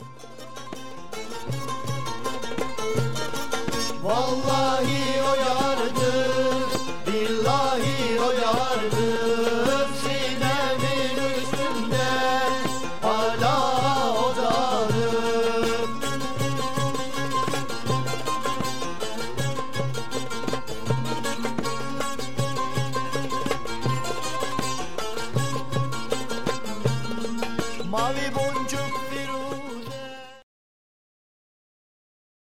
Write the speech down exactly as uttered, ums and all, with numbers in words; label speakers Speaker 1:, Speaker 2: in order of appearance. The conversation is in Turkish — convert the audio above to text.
Speaker 1: Vallahi o yardır, billahi o yardır, sinemin üstünde hala odadır. Mavi